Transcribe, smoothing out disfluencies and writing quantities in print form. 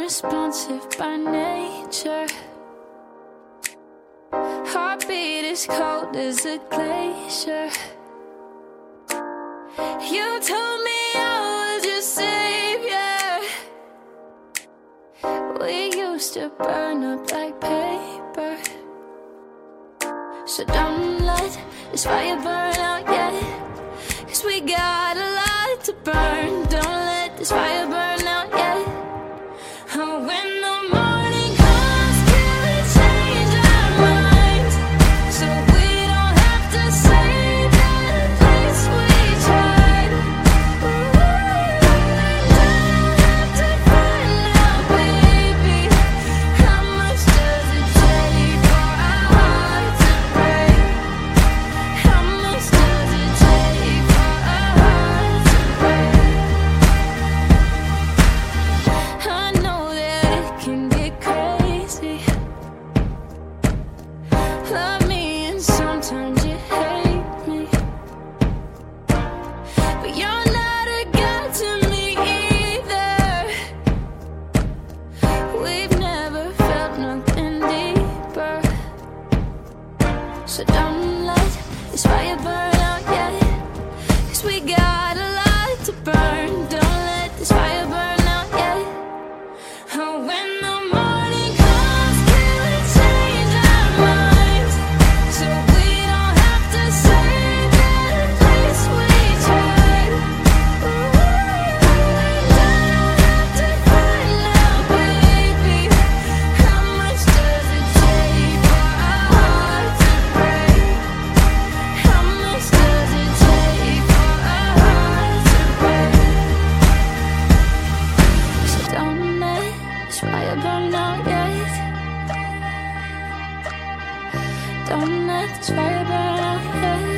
unresponsive by nature. Heartbeat as cold as a glacier. You told me I was your savior. We used to burn up like paper. So don't let this fire burn out yet, 'cause we got a lot to burn. Don't let this fire burn out yet. Oh, when the morning comes, can we change our minds, so we don't have to say that place we tried? Ooh, don't have to find out, baby. How much does it take for our hearts to break? How much does it take for our hearts to break? I know that it can get crazy. Love me and sometimes you hate me, but you're not a god to me either. We've never felt nothing deeper. So don't let this fire burn out yet, 'cause we got a lot to burn. Don't let this fire burn out yet. Oh, when the morning comes, can we change our minds, so we don't have to say that place we tried? Ooh, don't have to find out, baby. How much does it take for our hearts to break? How much does it take for our hearts to break? So don't let this fire burn out yet. Don't let this fire burn out yet.